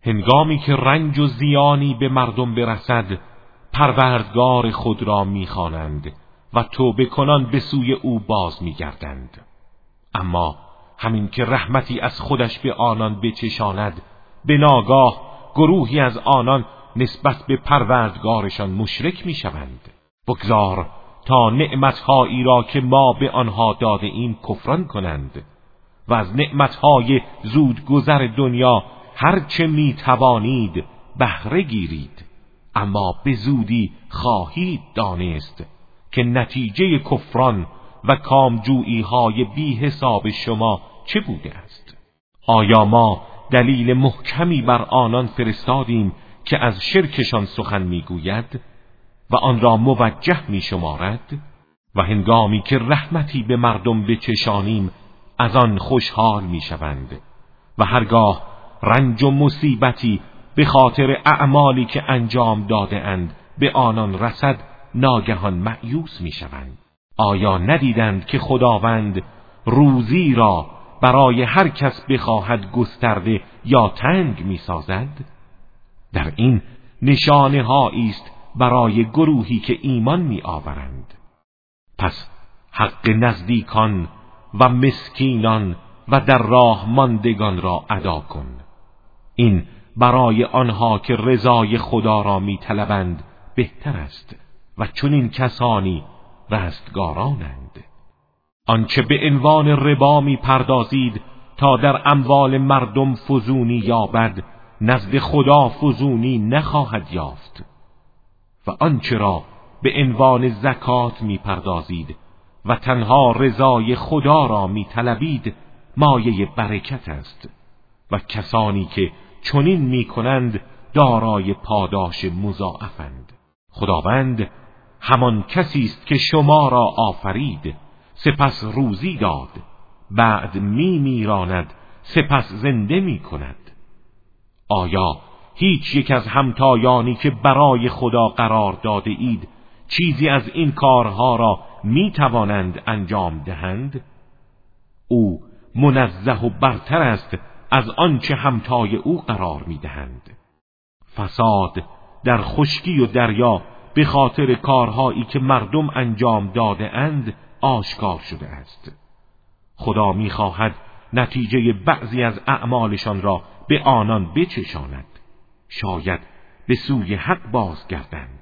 هنگامی که رنج و زیانی به مردم برسد پروردگار خود را می‌خوانند و توبه کنان به سوی او باز می‌گردند. اما همین که رحمتی از خودش به آنان بچشاند، به ناگاه گروهی از آنان نسبت به پروردگارشان مشرک می‌شوند. بگذار تا نعمت‌هایی را که ما به آنها داده ایم کفران کنند و از نعمت‌های زودگذر دنیا هرچه می‌توانید بهره گیرید، اما به زودی خواهید دانست که نتیجه کفران و کامجویی‌های بی حساب شما چه بوده است. آیا ما دلیل محکمی بر آنان فرستادیم که از شرکشان سخن میگوید و آن را موجه میشمارد؟ و هنگامی که رحمتی به مردم بچشانیم از آن خوشحال میشوند و هرگاه رنج و مصیبتی به خاطر اعمالی که انجام داده اند به آنان رسد ناگهان مأیوس میشوند. آیا ندیدند که خداوند روزی را برای هر کس بخواهد گسترده یا تنگ میسازد؟ در این نشانه هایی است برای گروهی که ایمان میآورند. پس حق نزدیکان و مسکینان و در راه ماندگان را ادا کن. این برای آنها که رضای خدا را میطلبند بهتر است و چنین کسانی رستگارانند. آنچه به عنوان ربا میپردازید تا در اموال مردم فزونی یابد، نزد خدا فزونی نخواهد یافت. و آنچه را به عنوان زکات میپردازید و تنها رضای خدا را میطلبید مایه برکت است و کسانی که چنین میکنند دارای پاداش مضاعفند. خداوند همان کسی است که شما را آفرید، سپس روزی داد، بعد میراند، سپس زنده میکند. آیا هیچ یک از همتایانی که برای خدا قرار داده اید چیزی از این کارها را میتوانند انجام دهند؟ او منزه و برتر است از آنچه همتای او قرار میدهند. فساد در خشکی و دریا به خاطر کارهایی که مردم انجام داده اند آشکار شده است. خدا میخواهد نتیجه بعضی از اعمالشان را به آنان بچشاند، شاید به سوی حق بازگردند.